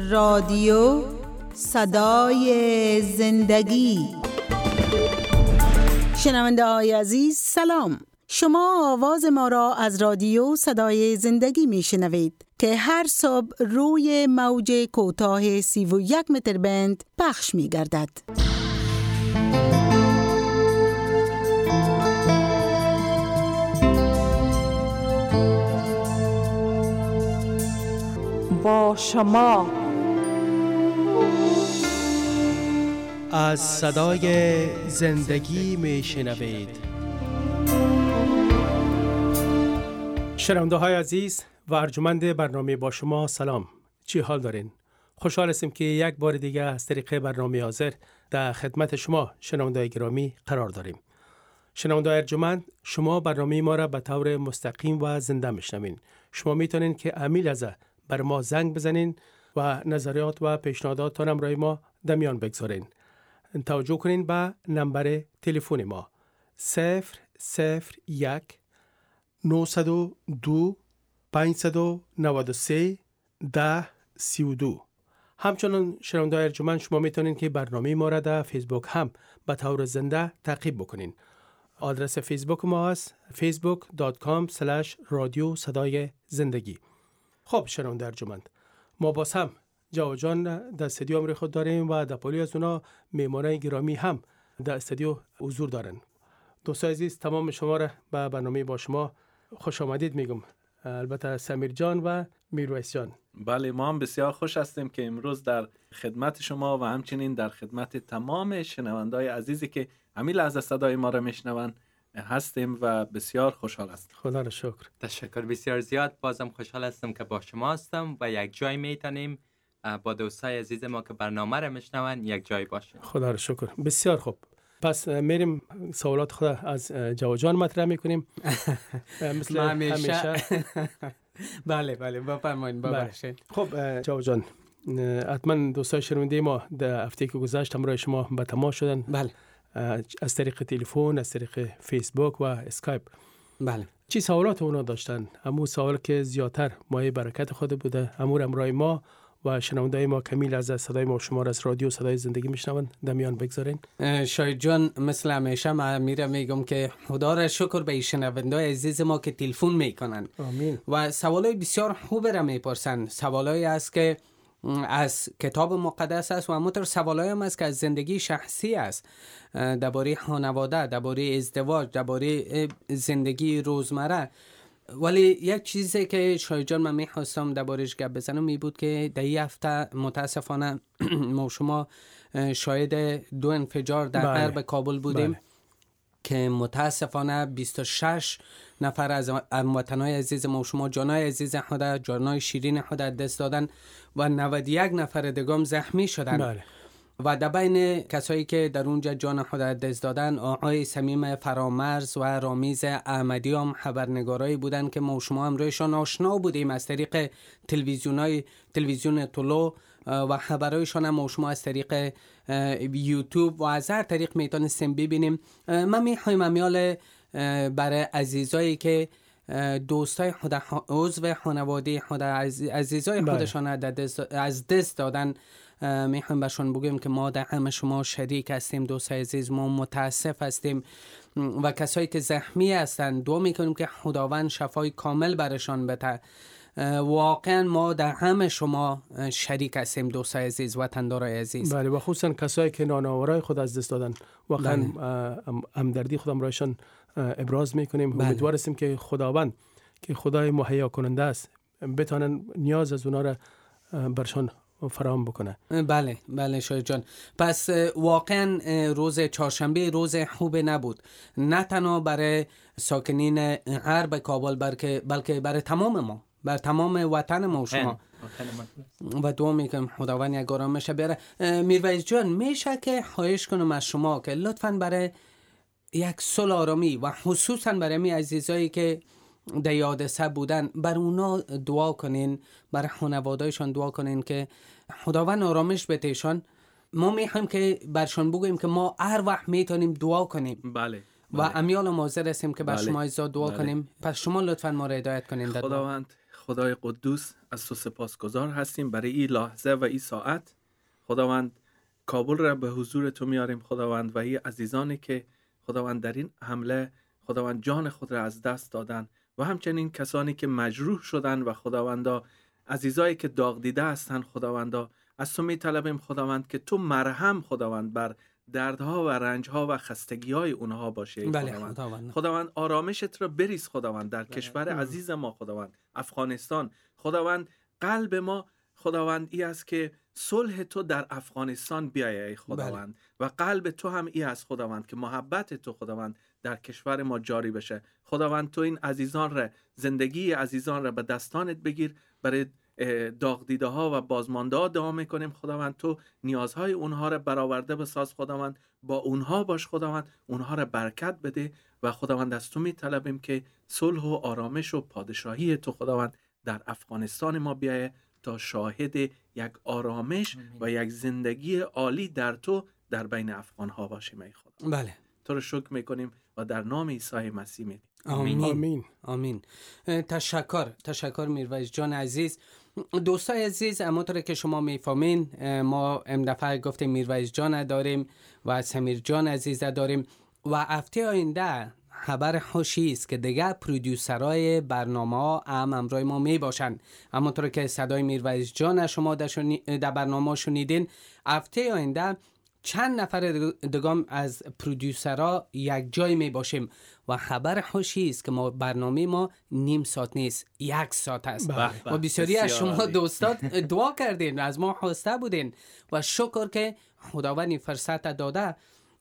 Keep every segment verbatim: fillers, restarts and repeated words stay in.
رادیو صدای زندگی. شنونده های عزیز سلام، شما آواز ما را از رادیو صدای زندگی می شنوید که هر صبح روی موج کوتاه سی و یک متر بند پخش می گردد. با شما از صدای زندگی می شنوید. شنونده های عزیز و ارجمند برنامه با شما سلام، چی حال دارین؟ خوشحال هستیم که یک بار دیگه از طریق برنامه حاضر در خدمت شما شنونده گرامی قرار داریم. شنونده ارجمند، شما برنامه ما را به طور مستقیم و زنده میشنوین. شما میتونین که امیل از بر ما زنگ بزنین و نظریات و پیشنهاداتتان هم رای ما دمیان بگذارین. توجه کنین به نمبر تلفن ما صفر صفر یک نهصد و دو پانصد و نود و سه ده سی و دو. همچنان شنونده ارجمند، شما میتونین که برنامه ما را در فیسبوک هم به طور زنده تعقیب بکنین. آدرس فیسبوک ما است فیسبوک دات کام اسلش رادیو صدای زندگی. خب شنونده ارجمند، ما باز هم جواد جان در استودیو امروز خود داریم و در پالی از اونا میهمانای گرامی هم در استودیو حضور دارن. دوستان عزیز، تمام شما را به برنامه با شما خوش آمدید میگم. البته سمیر جان و میرویس جان. بله، ما هم بسیار خوش هستیم که امروز در خدمت شما و همچنین در خدمت تمام شنوندای عزیزی که همین لحظه صدای ما را میشنون هستیم و بسیار خوشحال هستیم. خدا را شکر. تشکر بسیار زیاد. بازم خوشحال هستم که با شما هستم و یک جای میتونیم با دوستای عزیز ما که برنامه را میشنون یک جای باشیم. خدا را شکر. بسیار خوب. پس میریم سوالات خود از جواد جان مطرح میکنیم. مثل همیشه. بله بله بفرمایید ببخشید. خب جواد جان، حتما دوستای شنونده ما در هفته که گذشت همراه شما به تماس شدن. بله. از طریق تلفن، از طریق فیسبوک و اسکایپ. بله. چی سوالات اونا داشتن؟ همون سوال که زیادتر مایه برکت خود بوده، همون امرای ما و شنوندای ما کمیل از صدای ما شما را از رادیو صدای زندگی میشنون دمیان بگذارین. شاید جان، مثل همیشه من میرم میگم که خدا را شکر به شنوندای عزیز ما که تلفن میکنن. آمین. و سوالای بسیار خوب را میپرسن. سوالایی است که از کتاب مقدس است و همونطور سوالایی هم است که از زندگی شخصی است، درباره خانواده، درباره ازدواج، درباره زندگی روزمره. ولی یک چیزی که شاید جان من میخواستم دربارش گپ بزنم می بود که در این هفته متاسفانه ما شما شاهد دو انفجار در غرب کابل بودیم. بله. که متاسفانه بیست و شش نفر از هموطنان عزیز ما شما جانای عزیز خود، جانای شیرین خود دست دادن و نود و یک نفر دیگه زخمی شدن. بله. و در بین کسایی که در اونجا جان خود دست دادن آقای صمیم فرامرز و رامیز احمدی هم خبرنگارایی بودن که ما شما هم رویشان آشنا بودیم از طریق تلویزیونای تلویزیون طلوع و خبرایشان هم شما از طریق یوتیوب و از هر طریق میتونستیم ببینیم. من میخوایم امیال برای عزیزایی که دوستای خود، عضو خانواده خود، عزیزای خودشان از دست دادن، میخوایم بهشون بگیم که ما در همه شما شریک هستیم. دوستای عزیز، ما متاسف هستیم و کسایی که زخمی هستند دعا میکنیم که خداوند شفای کامل برشان بده. واقعا ما در همه شما شریک هستیم دوستای عزیز، وطندارای عزیز. بله، و خصوصا کسایی که نانآورای خود از دست دادن، واقعا همدردی خودم رایشان ابراز میکنیم. بله. امیدوار هستیم که خداوند که خدای مهیا کننده است بتونن نیاز از اونا را برشان فراهم بکنه. بله بله شاید جان. پس واقعا روز چهارشنبه روز خوب نبود، نه تنها برای ساکنین غرب کابل بلکه بلکه برای تمام ما، بر تمام وطن ما شما. و دعا میکنم خداوند یک آرامش بیاره. میرویس جان، میشه که خواهش کنم از شما که لطفاً برای یک صلح آرامی و خصوصاً برای می عزیزایی که در حادثه بودن بر اونا دعا کنین، برای خانواده‌شان دعا کنین که خداوند آرامش بتهشان. ما میخوایم که برشان بگوییم که ما هر وقت میتونیم دعا کنیم. بله. و امیال حاضر هستیم که بر بله. شما عزیزا دعا بله. کنیم. پس شما لطفاً ما را هدایت کنین. خداوند خدای قدوس از تو سپاسگزار هستیم برای این لحظه و این ساعت. خداوند کابل را به حضور تو میاریم خداوند، و این عزیزانی که خداوند در این حمله خداوند جان خود را از دست دادن و همچنین کسانی که مجروح شدن و خداوندا عزیزایی که داغ دیده هستند خداوندا، از تو میطلبیم خداوند که تو مرهم خداوند بر دردها و رنجها و خستگی‌های اونها باشه. بله خداوند. خداوند. خداوند آرامشت را بریز خداوند در بله. کشور عزیز ما خداوند افغانستان. خداوند قلب ما خداوند ای است که صلح تو در افغانستان بیایه ای خداوند. بله. و قلب تو هم ای است خداوند که محبت تو خداوند در کشور ما جاری بشه. خداوند تو این عزیزان را، زندگی عزیزان را به دستانت بگیر. برای داغ دیده ها و بازمانده ها دعا میکنیم خداوند، تو نیازهای اونها را برآورده بساز خداوند، با اونها باش خداوند، اونها را برکت بده و خداوند از تو میطلبیم که صلح و آرامش و پادشاهی تو خداوند در افغانستان ما بیایه تا شاهد یک آرامش و یک زندگی عالی در تو در بین افغان ها باشیم ای خدا. بله. تو رو شکر میکنیم و در نام عیسی مسیح میدیم. آمین. آمین. آمین. تشکر تشکر میرویس جان عزیز. دوستای عزیز، همونطور که شما میفهمین ما امدفعه گفتیم میرویس جان داریم و سمیر جان عزیز داریم و هفته آینده خبر خوشی است که دیگه پرودیوسرای برنامه ها هم امروی ما می باشن. همونطور که صدای میرویس جان شما در برنامه شنیدین، هفته آینده چند نفر دگام از پرودیوسرها یک جای می باشیم و خبر خوشی است که ما برنامه ما نیم ساعت نیست، یک ساعت است. و بسیاری از شما دوستان دعا کردین، از ما خواسته بودین و شکر که خداوند فرصت داده.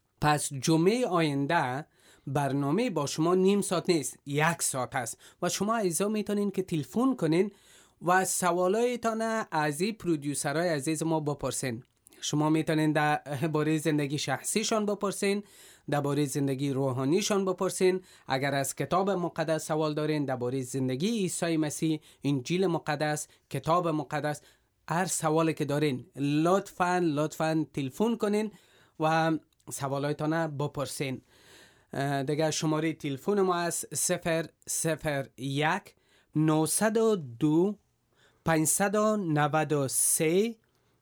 پس جمعه آینده برنامه با شما نیم ساعت نیست، یک ساعت است و شما عزیزا میتونین که تلفن کنین و سوالایتان از این پرودیوسرهای عزیز ما بپرسین. شما میتونین در باره زندگی شخصیشان بپرسین، در باره زندگی روحانیشان بپرسین. اگر از کتاب مقدس سوال دارین در باره زندگی عیسی مسیح، انجیل مقدس، کتاب مقدس، هر سوالی که دارین لطفاً لطفاً تلفن کنین و سوالایتان بپرسین. دیگه شماره تلفن ما از صفر صفر یک نهصد و دو پانصد و نود و سه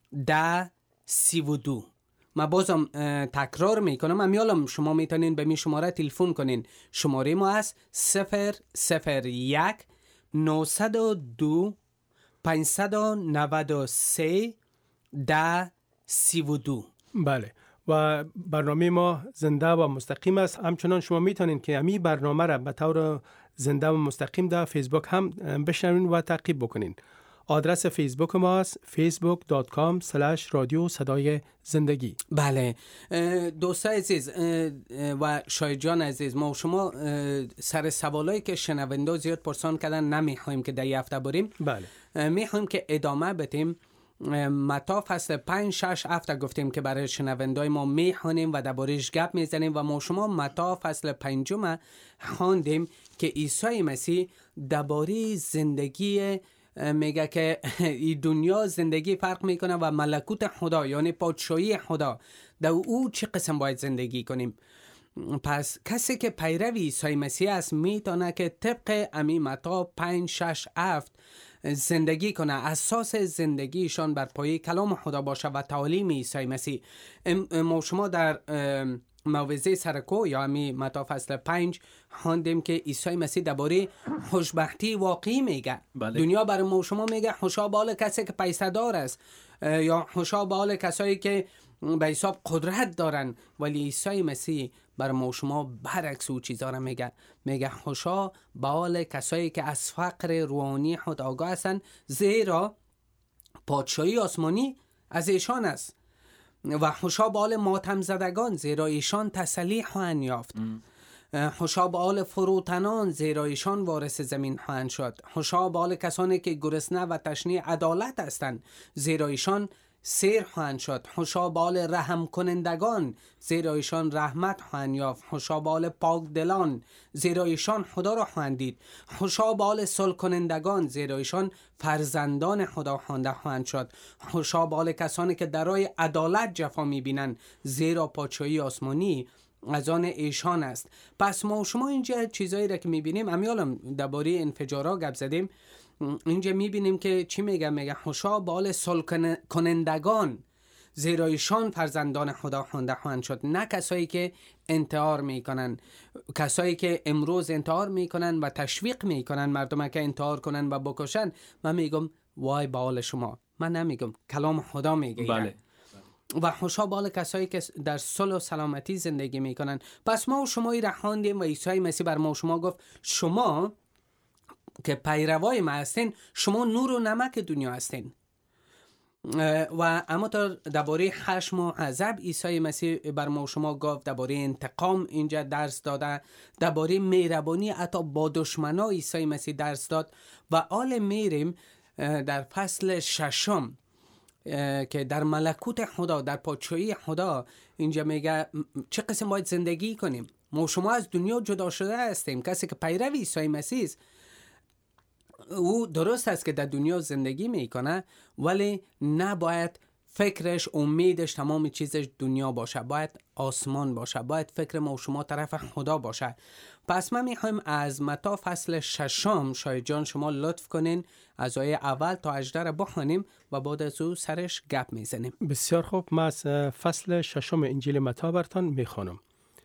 ده سی و دو. من بازم تکرار میکنم، امیالم شما میتونین به می شماره تلفن کنین. شماره ما از صفر صفر یک نهصد و دو پانصد و نود و سه ده سی و دو. بله، و برنامه ما زنده و مستقیم است. همچنان شما میتونین که امی برنامه را به طور زنده و مستقیم در فیسبوک هم بشنوین و تعقیب بکنین. آدرس فیسبوک ما است فیسبوک دات کام اسلش رادیو صدای زندگی. بله دوستان عزیز و شاید جان عزیز، ما و شما سر سوالایی که شنونده زیاد پرسان کردن نمیخوایم که در یه هفته بریم. بله، میخوایم که ادامه بدیم. متا فصل پنج شش هفته گفتیم که برای شنوندای ما میخوانیم و درباره‌اش گپ میزنیم و ما شما متا فصل پنجم خواندیم که عیسی مسیح درباره زندگی میگه که این دنیا زندگی فرق میکنه و ملکوت خدا یعنی پادشاهی خدا در او چه قسم باید زندگی کنیم. پس کسی که پیروی عیسی مسیح است میتونه که طبق امی متا پنج شش هفت زندگی کنه، اساس زندگیشان بر پایه کلام خدا باشه و تعالیم عیسی مسیح. ما شما در موعظه سرکو یا امی متا فصل پنج خواندیم که عیسی مسیح درباره خوشبختی واقعی میگه. بله. دنیا برای ما شما میگه خوشا به حال کسی که پیسه دار است یا خوشا به حال کسایی که به حساب قدرت دارن، ولی عیسی مسیح بر ما شما برعکس او چیزا را میگه. میگه خوشا به حال کسایی که از فقر روحانی خود آگاه هستند، زیرا پادشاهی آسمانی از ایشان است. و خوشا به حال ماتم زدگان، زیرا ایشان تسلی خواهند یافت. خوشا به حال فروتنان، زیرا ایشان وارث زمین خواهند شد. خوشا به حال کسانی که گرسنه و تشنه عدالت هستند، زیرا ایشان سیر خواهند شد. خوشا به حال رحم کنندگان، زیرا ایشان رحمت خواهند یافت. خوشا به حال پاک دلان، زیرا ایشان خدا را خواهند دید. خوشا به حال صلح کنندگان، زیرا ایشان فرزندان خدا خوانده خواهند شد. خوشا به حال کسانی که در راه عدالت جفا میبینند، زیرا پادشاهی آسمانی از آن ایشان است. پس ما شما اینجا چیزایی را که میبینیم، امیالم درباره انفجارها گپ زدیم اینجا میبینیم که چی میگه؟ میگه خوشا به حال صلح کنندگان، زیرا ایشان فرزندان خدا خوانده خواهند شد. نه کسایی که انتحار میکنن، کسایی که امروز انتحار میکنن و تشویق میکنن مردم که انتحار کنن و بکشن. من میگم وای به حال شما، من نمیگم، کلام خدا میگه. بله. و خوشا به حال کسایی که در صلح و سلامتی زندگی میکنن. پس ما و شما را خواندیم و عیسی مسیح بر ما و شما گفت شما که پیروای ما هستین، شما نور و نمک دنیا هستین. و اما تا درباره خشم و غضب عیسی مسیح بر ما و شما گفت، درباره انتقام اینجا درس داده، درباره مهربانی حتی با دشمنا عیسی مسیح درس داد. و حال میریم در فصل ششم که در ملکوت خدا، در پادشاهی خدا، اینجا میگه چه قسم باید زندگی کنیم. ما و شما از دنیا جدا شده هستیم. کسی که پیرو عیسی مسیح، او درست است که در دنیا زندگی میکنه، ولی نباید فکرش، امیدش، تمام چیزش دنیا باشه، باید آسمان باشه، باید فکر ما و شما طرف خدا باشه. پس ما میخوایم از متی فصل ششم، شاید جان شما لطف کنین از آیه اول تا هجده را بخونیم و بعد از او سرش گپ میزنیم. بسیار خوب. من از فصل ششم انجیل متی براتون میخوانم.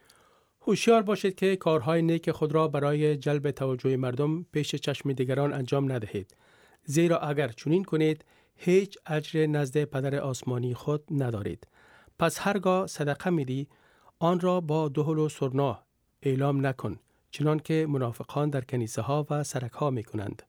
هوشیار باشید که کارهای نیک خود را برای جلب توجه مردم پیش چشم دیگران انجام ندهید، زیرا اگر چنین کنید هیچ اجر نزد پدر آسمانی خود ندارید. پس هرگاه صدقه میدی آن را با دهل و سرنا اعلام نکن، چنان که منافقان در کنیسه ها و سرک ها می کنند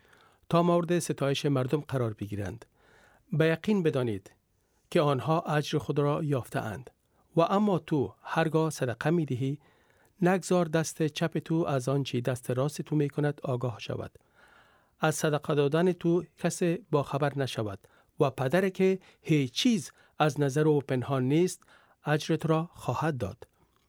تا مورد ستایش مردم قرار بگیرند. به یقین بدانید که آنها اجر خود را یافته اند. و اما تو هرگاه صدقه می دهی نگذار دست چپ تو از آنچه دست راست تو می کند آگاه شود. از صدقه دادن تو کسی با خبر نشود و پدر که هیچ چیز از نظر او پنهان نیست اجرت را خواهد داد.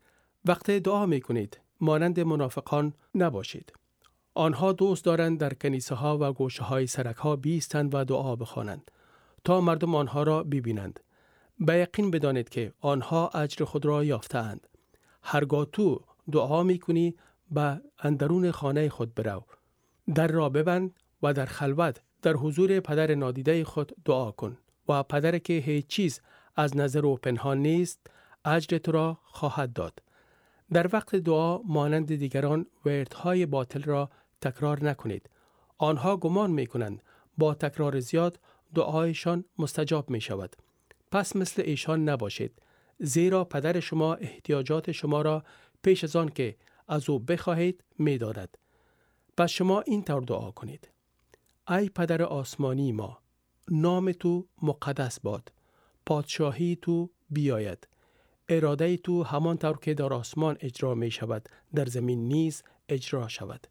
وقتی دعا می کنید مانند منافقان نباشید. آنها دوست دارند در کنیسه ها و گوشه های سرک ها بیستند و دعا بخوانند تا مردم آنها را ببینند. به یقین بدانید که آنها اجر خود را یافته‌اند. هرگاه تو دعا می‌کنی به اندرون خانه خود برو، در را ببند و در خلوت در حضور پدر نادیده خود دعا کن و پدر که هیچ چیز از نظر او پنهان نیست اجر تو را خواهد داد. در وقت دعا مانند دیگران وردهای باطل را تکرار نکنید. آنها گمان می‌کنند با تکرار زیاد دعایشان مستجاب می‌شود. پس مثل ایشان نباشید، زیرا پدر شما احتیاجات شما را پیش از آن که از او بخواهید می‌داند. پس شما این طور دعا کنید: ای پدر آسمانی ما، نام تو مقدس باد، پادشاهی تو بیاید، اراده تو همان طور که در آسمان اجرا می شود در زمین نیز اجرا شود.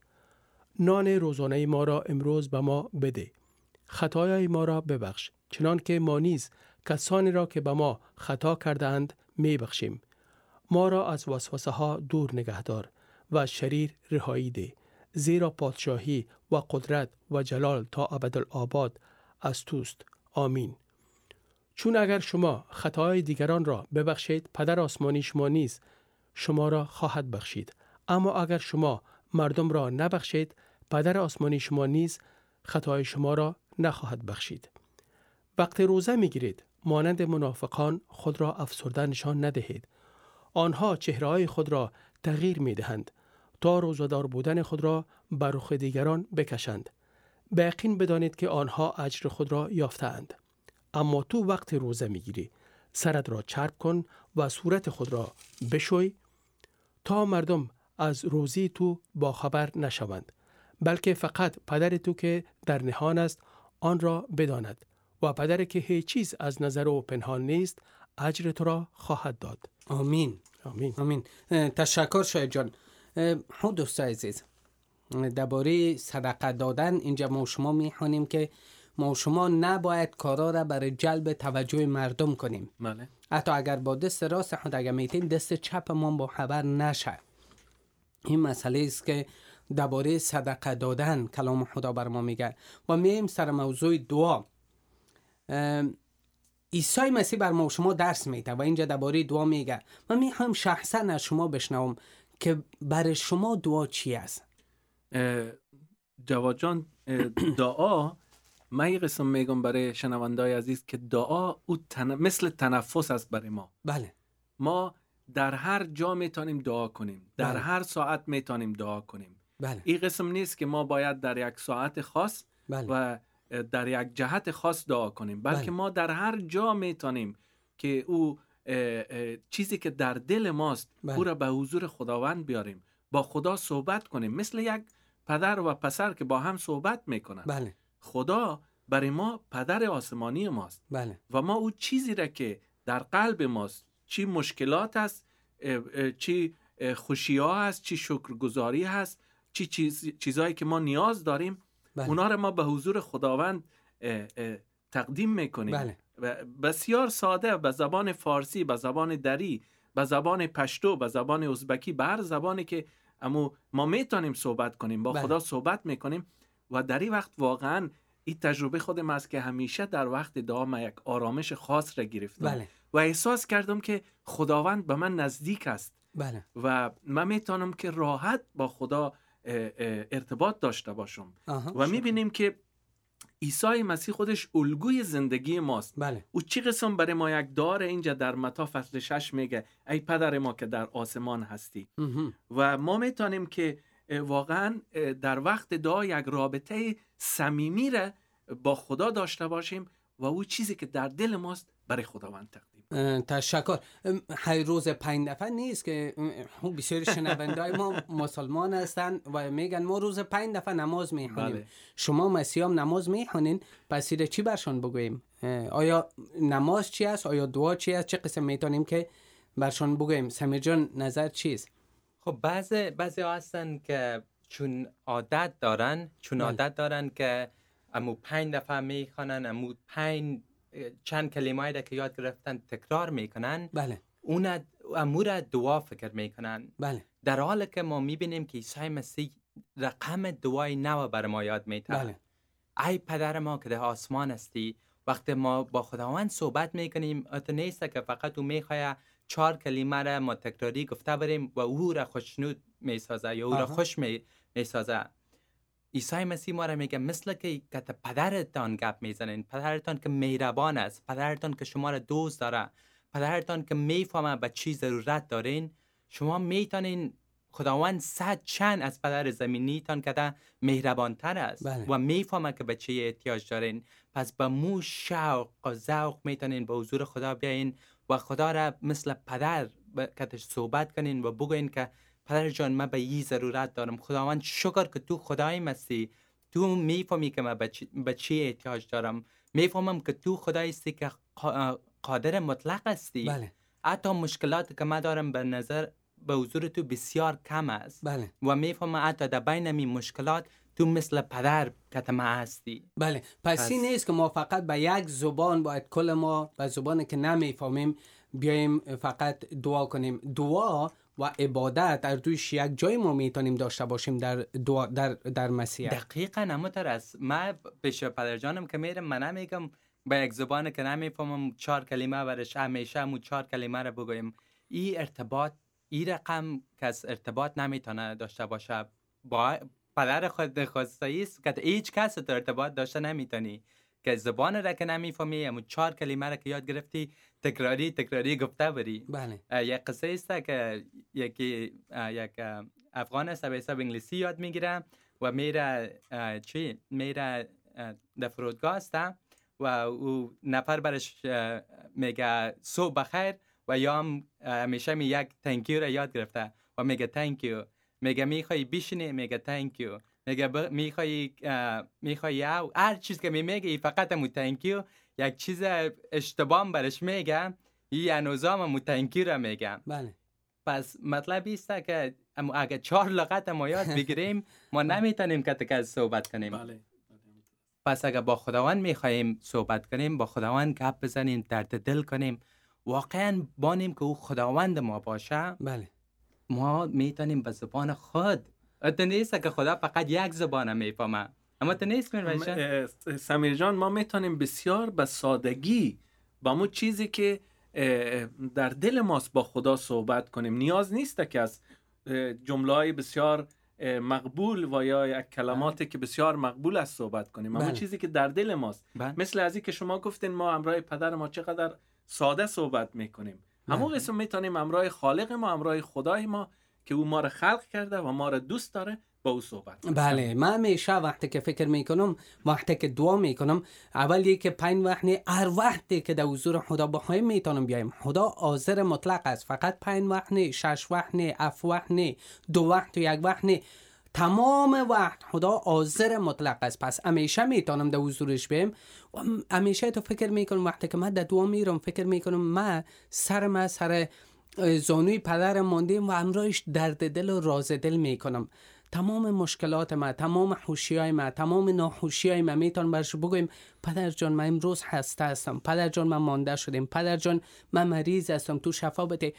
نان روزانه ما را امروز به ما بده. خطایای ما را ببخش چنان که ما نیز کسانی را که به ما خطا کرده اند می بخشیم. ما را از وسوسه ها دور نگهدار و شریر رهایی ده، زیرا پادشاهی و قدرت و جلال تا ابدالآباد از توست. آمین. چون اگر شما خطاهای دیگران را ببخشید پدر آسمانی شما نیز شما را خواهد بخشید. اما اگر شما مردم را نبخشید پدر آسمانی شما نیز خطاهای شما را نخواهد بخشید. وقتی روزه میگیرید مانند منافقان خود را افسرده نشان ندهید. آنها چهره‌های خود را تغییر میدهند تا روزه‌دار بودن خود را بر رخ دیگران بکشند. به یقین بدانید که آنها اجر خود را یافته‌اند. اما تو وقت روزه میگیری سرت را چرب کن و صورت خود را بشوی تا مردم از روزی تو با خبر نشوند، بلکه فقط پدر تو که در نهان است آن را بداند و پدر که هیچ چیز از نظر او پنهان نیست اجر تو را خواهد داد. آمین. آمین. آمین. تشکر شاید جان. خود دوست عزیز، درباره صدقه دادن اینجا ما شما میخوانیم که ما شما نباید کارا را برای جلب توجه مردم کنیم. بله. حتی اگر با دست راست خود اگر میتیم دست چپ ما با خبر نشه. این مسئله است که درباره صدقه دادن کلام خدا بر ما میگه. و میایم سر موضوع دعا. عیسی مسیح بر ما شما درس میده و اینجا درباره دعا میگه. من میخوام شخصا از شما بشنوم که برای شما دعا چی است؟ جواد جان، دعا من یه قسم میگم برای شنوندای عزیز که دعا او تن... مثل تنفس است برای ما. بله. ما در هر جا میتونیم دعا کنیم، در بله. هر ساعت میتونیم دعا کنیم. بله. این قسم نیست که ما باید در یک ساعت خاص بله. و در یک جهت خاص دعا کنیم، بلکه بله. ما در هر جا میتونیم که او اه اه چیزی که در دل ماست بله. او را به حضور خداوند بیاریم، با خدا صحبت کنیم، مثل یک پدر و پسر که با هم صحبت میکنن. بله. خدا برای ما پدر آسمانی ماست. بله. و ما او چیزی را که در قلب ماست، چی مشکلات است، چی خوشی ها هست، چی شکرگزاری هست، چی چیز چیزایی که ما نیاز داریم، بله. اونا را ما به حضور خداوند اه اه تقدیم میکنیم. بله. بسیار ساده، به زبان فارسی، به زبان دری، به زبان پشتو، به زبان ازبکی، به هر زبانی که امو ما میتونیم صحبت کنیم، با بله. خدا صحبت میکنیم. و در این وقت واقعا این تجربه خودم است که همیشه در وقت دعا من یک آرامش خاص را گرفتم. بله. و احساس کردم که خداوند به من نزدیک است. بله. و من میتونم که راحت با خدا ارتباط داشته باشم. و میبینیم که عیسی مسیح خودش الگوی زندگی ماست. بله. او چی قسم برای ما یک دار اینجا در متی فصل شش میگه ای پدر ما که در آسمان هستی. و ما میتونیم که واقعا در وقت دعا یک رابطه صمیمی را با خدا داشته باشیم و او چیزی که در دل ماست برای خداوند تقدیم. تشکر. هر روز پنج دفعه نیست که بسیار شنوندای ما مسلمان هستن و میگن ما روز پنج دفعه نماز میخونیم. بله. شما مسیحیان نماز میخونین، پس ایره چی برشان بگوییم؟ آیا نماز چی است؟ آیا دعا چی است؟ چه قسم میتونیم که برشان بگوییم؟ سمیر جان نظر چیست؟ خب بعضی بعضی هستن که چون عادت دارن چون بله. عادت دارن که امو پنج دفعه میخونن، امو پنج چند کلمه‌ای را که یاد گرفتن تکرار میکنن. بله. اون امور دعا فکر میکنن. بله. در حالی که ما میبینیم که عیسی مسیح رقم دعای نو بر ما یاد میده. بله. ای پدر ما که در آسمان هستی، وقتی ما با خداوند صحبت میکنیم ات نیست که فقط او میخواد چهار کلمه را ما تکراری گفته بریم و او را خوشنود میسازه یا او را خوش می میسازه. عیسی مسیح ما را میگه مثل که که پدرتان گپ میزنین، پدرتان که مهربان است، پدرتان که شما را دوست داره، پدرتان که میفهمه به چی ضرورت دارین، شما میتونین خداوند صد چند از پدر زمینیتان که مهربان تر است. بله. و میفهمه که به چی احتیاج دارین. پس به مو شوق و ذوق میتونین به حضور خدا بیاین و خدا را مثل پدر کتش صحبت کنین و بگوین که پدر جان من به این ضرورت دارم. خداوند شکر که تو خدای مسیح، تو میفهمی که من به چی احتیاج دارم، میفهمم که تو خدایی هستی که قادر مطلق هستی. بله. حتی مشکلاتی که من دارم به نظر به حضور تو بسیار کم است. بله. و میفهمم حتی در بین می مشکلات تو مثل پدر که ما هستی. بله. پس, پس این نیست که ما فقط به یک زبان باید کل ما به زبانی که نمیفهمیم بیایم فقط دعا کنیم. دعا و عبادت در دویش یک جای ما میتونیم داشته باشیم در دعا در در مسیح. دقیقاً همونطور است. من پیش پدر جانم که میرم من نمیگم به یک زبان که نمیفهمم چهار کلمه برش همیشه همون چهار کلمه رو بگویم. این ارتباط، این رقم کس ارتباط نمیتونه داشته باشه با پدر خود خاصی است که هیچ کس تو ارتباط داشته نمیتونی که زبان را که نمیفهمی همون چهار کلمه را که یاد گرفتی تکراری تکراری گفته بری. بله. یک قصه است که یکی یک افغان است به حساب انگلیسی یاد میگیره و میره چی میره در فرودگاه است و او نفر برش میگه صبح بخیر و یا هم همیشه می یک تانکیو را یاد گرفته و میگه تانکیو. میگه میخوای بشینی، میگه تانکیو. میگه ب... میخوای میخوای یا هر چیز که میگه فقط مو تانکیو. یک چیز اشتباه برش میگه این انوزام مو تانکیو را میگه. بله. پس مطلب است که اگه چهار لغت ما یاد بگیریم ما نمیتونیم که تک صحبت کنیم. بله. پس اگه با خداوند میخوایم صحبت کنیم، با خداوند گپ بزنیم، درد دل کنیم، واقعا بانیم که او خداوند ما باشه. بله. ما میتونیم به زبان خود. ات نیست که خدا فقط یک زبان میفهمه. اما ات نیست میرمیشه سمیر جان، ما میتونیم بسیار به سادگی با مو چیزی که در دل ماست با خدا صحبت کنیم. نیاز نیست که از جمله‌های بسیار مقبول و یا یک کلماتی که بسیار مقبول است صحبت کنیم، اما چیزی که در دل ماست. بله. مثل ازی که شما گفتین ما امرای پدر ما چقدر ساده صحبت میکنیم، همون قسم میتونیم امرای خالق ما، امرای خدای ما که او ما را خلق کرده و ما را دوست داره با او صحبت کنیم. بله، من همیشه وقتی که فکر میکنم، وقتی که دعا میکنم، اول یک پنج وقت نه، هر وقتی که در حضور خدا بخوایم میتونم بیایم. خدا حاضر مطلق است، فقط پنج وقت نه، شش وقت نه، هفت وقت نه، دو وقت و یک وقت نه، تمام وقت خدا حاضر مطلق است. پس همیشه میتونم در حضورش بیایم. و همیشه تو فکر میکنم وقتی که من در دعا میرم فکر میکنم من سر ما سر زانوی پدرم ماندیم و امرایش درد دل و راز دل میکنم. تمام مشکلات ما، تمام خوشیای ما، تمام ناخوشیای ما میتونم برش بگویم پدر جان من امروز خسته هستم، پدر جان من مانده شدم، پدر جان من مریض هستم، تو شفا بده.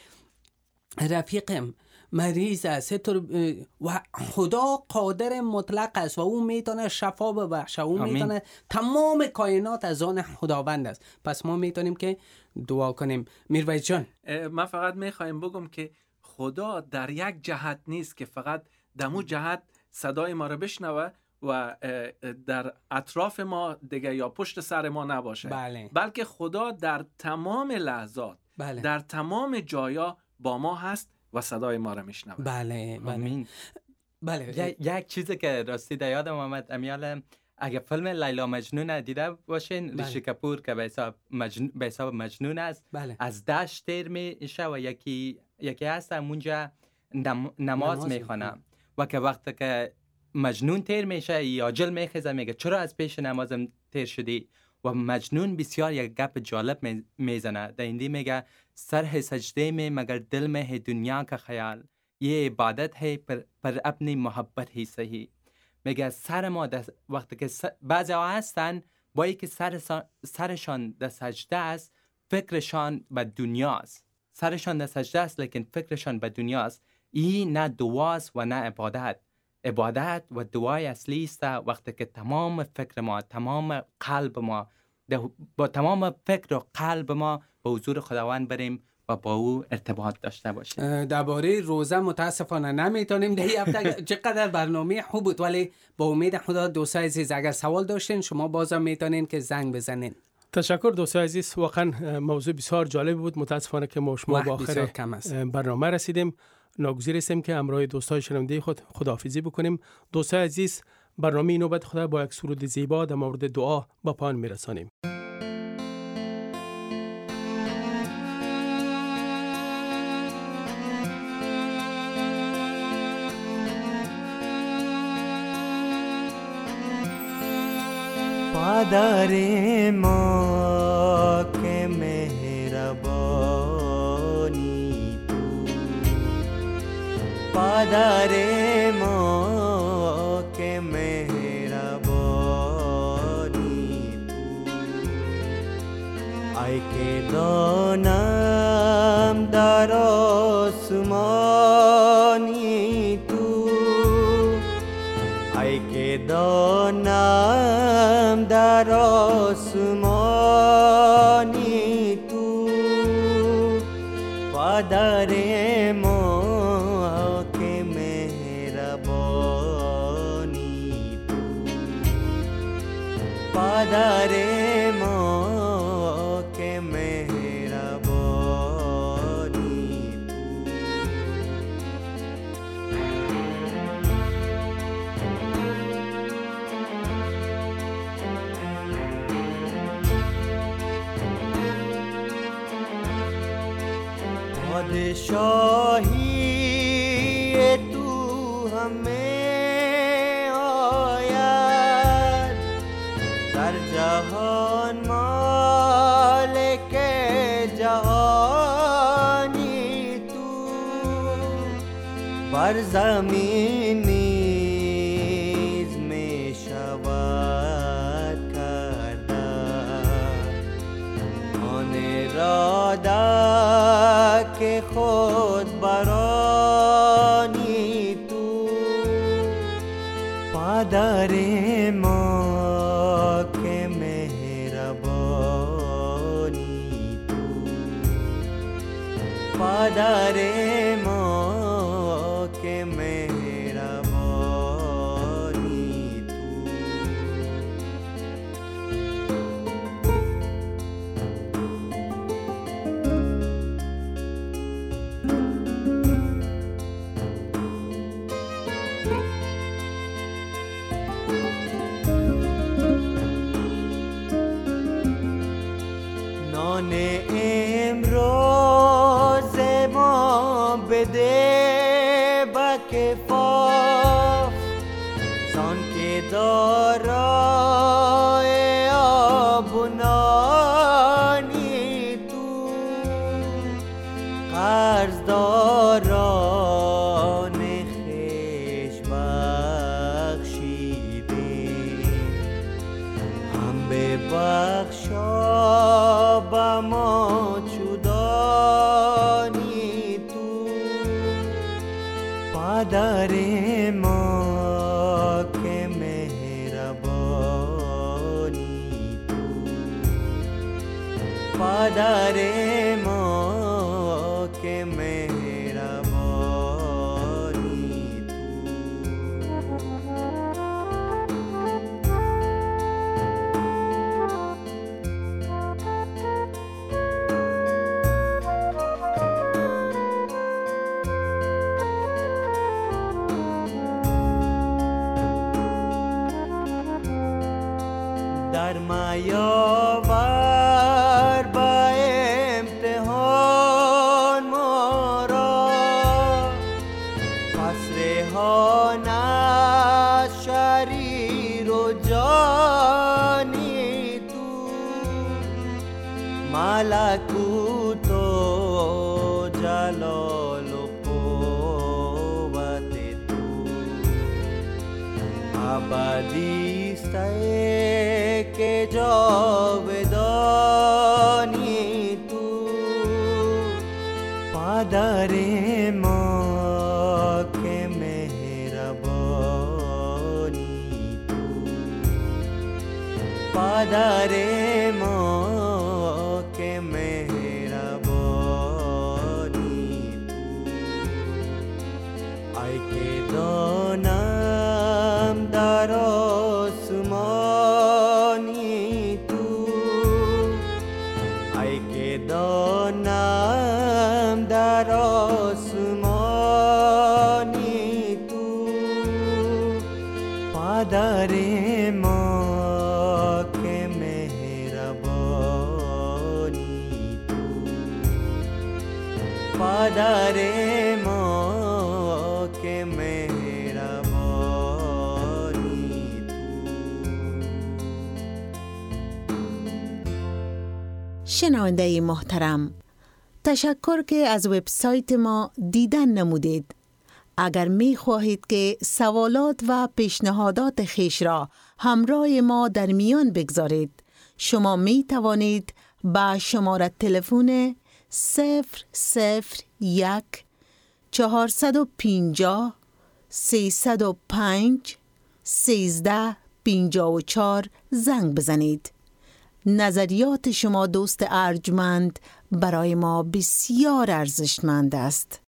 رفیقم مریض است و خدا قادر مطلق است و او میتونه شفا ببخشه، او میتونه تمام کائنات از آن خداوند است. پس ما میتونیم که دعا کنیم. میرویس جان، من فقط میخوایم بگم که خدا در یک جهت نیست که فقط دمو جهت صدای ما رو بشنوه و در اطراف ما دیگه یا پشت سر ما نباشه. بله. بلکه خدا در تمام لحظات، بله. در تمام جایا با ما هست و صدای ما رو میشنوه. بله بله بله. یک چیزی که راستی در یادم آمد امیال، اگه فیلم لیلا مجنون دیده باشین، بله. ریشی کپور که به حساب مجنون, به حساب مجنون است، بله. از دشت تیر میشه و یکی یکی هست اونجا نم... نماز میخونه و که وقتی که مجنون تیر میشه یا جل میخیزه میگه چرا از پیش نمازم تیر شدی؟ و مجنون بسیار یک گپ جالب میزنه. در ایندی میگه سر سجده میں مگر دل میں ہے دنیا کا خیال، یہ عبادت ہے پر, پر اپنی محبت ہی صحیح. میگه سر ما دست وقتی که س... بعضی ها هستن با اینکه سر سرشان در سجده است فکرشان به دنیاست، سرشان در سجده است لیکن فکرشان به دنیاست. این نه دعاست و نه عبادت. عبادت و دعای اصلی است وقتی که تمام فکر ما، تمام قلب ما، با تمام فکر و قلب ما به حضور خداوند بریم و با او ارتباط داشته باشیم. درباره روزه متاسفانه نمیتونیم ده هفته چقدر برنامه خوب بود، ولی با امید خدا دوستای عزیز اگر سوال داشتین شما بازم میتونین که زنگ بزنین. تشکر دوستای عزیز، واقعا موضوع بسیار جالب بود. متاسفانه که ما شما با آخر برنامه رسیدیم. ناگزیر هستیم که همراه دوستای شنونده خود خداحافظی بکنیم. دوستای عزیز، برنامه نوبت خدا با یک سرود زیبا در مورد دعا با پایان میرسانیم. پادر ما که مهربانی تو، پادر ما که مهربانی تو، ای که دانم در آسمانی تو، ای که دانم در آسمانی تو، پدر ما که مهربانی تو، پدر ما که مهربانی تو، پادشاهی تو همه آید، در جهان مالک جهانی تو، بر زمین نیز می شود کرده، آن اراده که خود برانی تو، پدر ما که مهربانی تو، پدر ما که مهربانی غم ببخشا با ما چودانی تو پدر ما که مهربانی تو پدر ما که مهربانی در میاور با امتحان ما را پس رهان از شریر و جانی تو ملکوت و جلال و قوت تو ابدی است که جاودانی تو پدر ما که مهربانی تو پدر ما که مهربانی تو ای که دانم در آسمانی تو ای که دانم در آسمانی تو پدر ما که مهربانی تو پدر ما که مهربانی تو. شنونده محترم، تشکر که از وبسایت ما دیدن نمودید. اگر می خواهید که سوالات و پیشنهادات خیش را همراه ما در میان بگذارید، شما می توانید با شماره تلفن صفر صفر یک چهارصد و پنجاه سیصد و پنج سیزده پنجاه و چهار زنگ بزنید. نظریات شما دوست ارجمند برای ما بسیار ارزشمند است.